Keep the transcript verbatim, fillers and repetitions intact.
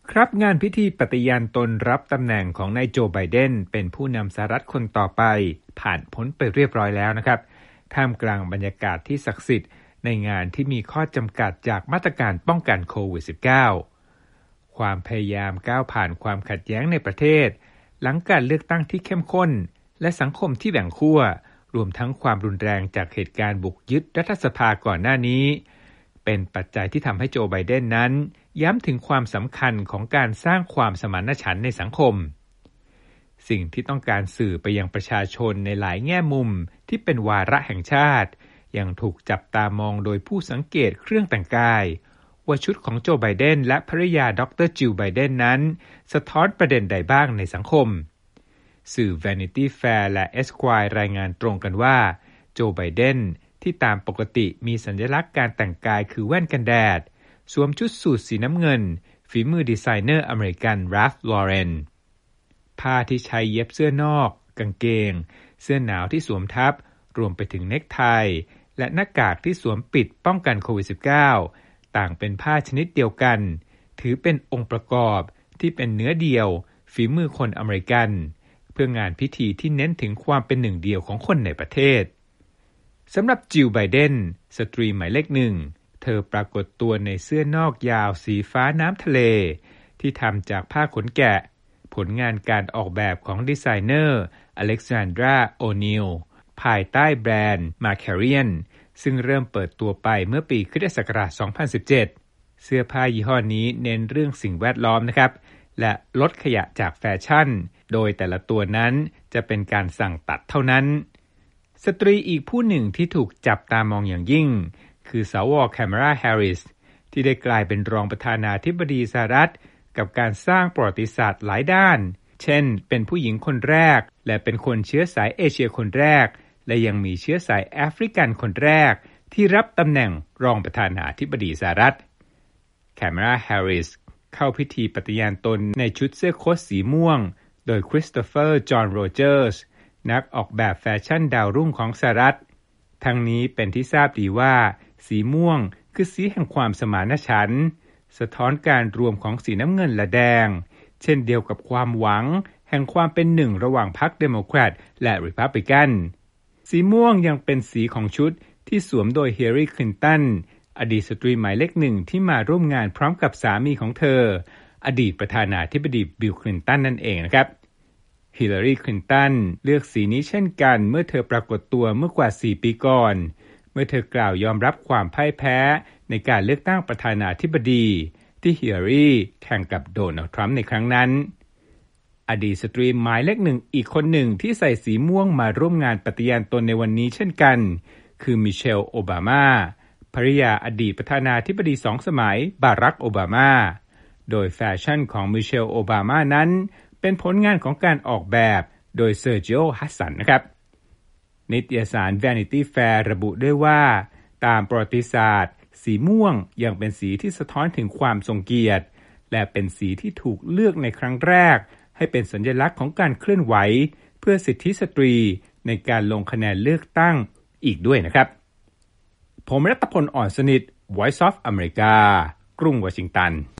ครับงานพิธีปฏิญาณตนรับตำแหน่งของนายโจไบเดนเป็นผู้นำสหรัฐคนต่อไปผ่านพ้นไปเรียบร้อยแล้วนะครับท่ามกลางบรรยากาศที่ศักดิ์สิทธิ์ในงานที่มีข้อจำกัดจากมาตรการป้องกันโควิด สิบเก้า ความพยายามก้าวผ่านความขัดแย้งในประเทศหลังการเลือกตั้งที่เข้มข้นและสังคมที่แบ่งขั้วรวมทั้งความรุนแรงจากเหตุการณ์บุกยึดรัฐสภาก่อนหน้านี้เป็นปัจจัยที่ทำให้โจไบเดนนั้นย้ำถึงความสำคัญของการสร้างความสมานฉันท์ในสังคมสิ่งที่ต้องการสื่อไปยังประชาชนในหลายแง่มุมที่เป็นวาระแห่งชาติยังถูกจับตามองโดยผู้สังเกตเครื่องแต่งกายว่าชุดของโจไบเดนและภริยาดรจิลไบเดนนั้นสะท้อนประเด็นใดบ้างในสังคมสื่อ Vanity Fair และ Esquire รายงานตรงกันว่าโจไบเดนที่ตามปกติมีสัญลักษณ์การแต่งกายคือแว่นกันแดดสวมชุดสูทสีน้ำเงินฝีมือดีไซเนอร์อเมริกัน Ralph Lauren ผ้าที่ใช้เย็บเสื้อนอกกางเกงเสื้อหนาวที่สวมทับรวมไปถึงเนคไทและหน้ากากที่สวมปิดป้องกันโควิด สิบเก้า ต่างเป็นผ้าชนิดเดียวกันถือเป็นองค์ประกอบที่เป็นเนื้อเดียวฝีมือคนอเมริกันเพื่องานพิธีที่เน้นถึงความเป็นหนึ่งเดียวของคนในประเทศสำหรับจิลไบเดนสตรีหมายเลขหนึ่งเธอปรากฏตัวในเสื้อนอกยาวสีฟ้าน้ำทะเลที่ทำจากผ้าขนแกะผลงานการออกแบบของดีไซเนอร์อเล็กซานดราโอนิลภายใต้แบรนด์มาแคเรียนซึ่งเริ่มเปิดตัวไปเมื่อปีคริสตศักราชสองพันสิบเจ็ดเสื้อผ้ายี่ห้อนี้เน้นเรื่องสิ่งแวดล้อมนะครับและลดขยะจากแฟชั่นโดยแต่ละตัวนั้นจะเป็นการสั่งตัดเท่านั้นสตรีอีกผู้หนึ่งที่ถูกจับตามองอย่างยิ่งคือสวแคมราแฮร์ริสที่ได้กลายเป็นรองประธานาธิบดีสหรัฐกับการสร้างประวัติศาสตร์หลายด้านเช่นเป็นผู้หญิงคนแรกและเป็นคนเชื้อสายเอเชียคนแรกและยังมีเชื้อสายแอฟริกันคนแรกที่รับตำแหน่งรองประธานาธิบดีสหรัฐแคมราแฮร์ริสเข้าพิธีปฏิญาณตนในชุดเสื้อโค้ทสีม่วงโดยคริสโตเฟอร์จอห์นโรเจอร์สนักออกแบบแฟชั่นดาวรุ่งของสหรัฐทั้งนี้เป็นที่ทราบดีว่าสีม่วงคือสีแห่งความสมานฉันท์สะท้อนการรวมของสีน้ำเงินและแดงเช่นเดียวกับความหวังแห่งความเป็นหนึ่งระหว่างพรรคเดโมแครตและรีพับลิกันสีม่วงยังเป็นสีของชุดที่สวมโดยฮิลลารีคลินตันอดีตสตรีหมายเลขหนึ่งที่มาร่วมงานพร้อมกับสามีของเธออดีตประธานาธิบดีบิลคลินตันนั่นเองนะครับฮิลลารีคลินตันเลือกสีนี้เช่นกันเมื่อเธอปรากฏตัวเมื่อกว่าสี่ปีก่อนเมื่อเธอกล่าวยอมรับความพ่ายแพ้ในการเลือกตั้งประธานาธิบดีที่ฮิลลารีแข่งกับโดนัลด์ทรัมป์ในครั้งนั้นอดีตสตรีหมายเลขหนึ่งอีกคนหนึ่งที่ใส่สีม่วงมาร่วมงานปฏิญาณตนในวันนี้เช่นกันคือมิเชลโอบามาภริยาอดีตประธานาธิบดีสองสมัยบารักโอบามาโดยแฟชั่นของมิเชลโอบามานั้นเป็นผลงานของการออกแบบโดยเซอร์จิโอ ฮัสสันนะครับนิตยสาร Vanity Fair ระบุด้วยว่าตามประวัติศาสตร์สีม่วงยังเป็นสีที่สะท้อนถึงความทรงเกียรติและเป็นสีที่ถูกเลือกในครั้งแรกให้เป็นสัญลักษณ์ของการเคลื่อนไหวเพื่อสิทธิสตรีในการลงคะแนนเลือกตั้งอีกด้วยนะครับผมรัตพล อ่อนสนิท Voice of America กรุงวอชิงตัน